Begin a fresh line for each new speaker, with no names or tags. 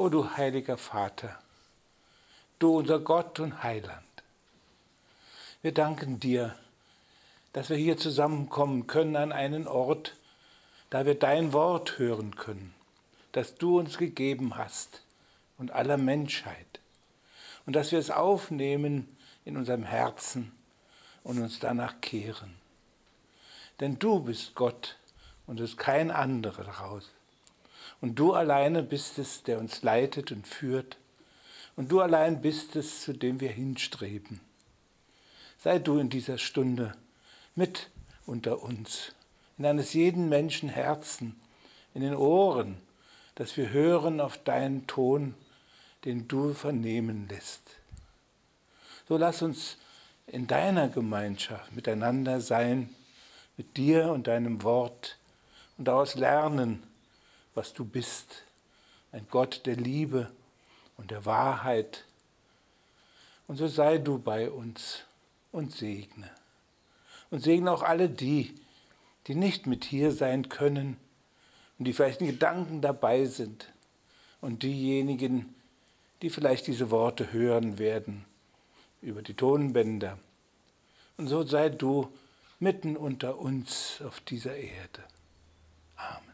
O du heiliger Vater, du unser Gott und Heiland, wir danken dir, dass wir hier zusammenkommen können an einen Ort, da wir dein Wort hören können, das du uns gegeben hast und aller Menschheit. Und dass wir es aufnehmen in unserem Herzen und uns danach kehren. Denn du bist Gott und es ist kein anderer daraus. Und du alleine bist es, der uns leitet und führt. Und du allein bist es, zu dem wir hinstreben. Sei du in dieser Stunde mit unter uns, in eines jeden Menschen Herzen, in den Ohren, dass wir hören auf deinen Ton, den du vernehmen lässt. So lass uns in deiner Gemeinschaft miteinander sein, mit dir und deinem Wort und daraus lernen, was du bist, ein Gott der Liebe und der Wahrheit. Und so sei du bei uns und segne. Und segne auch alle die nicht mit hier sein können und die vielleicht in Gedanken dabei sind und diejenigen, die vielleicht diese Worte hören werden über die Tonbänder. Und so sei du mitten unter uns auf dieser Erde. Amen.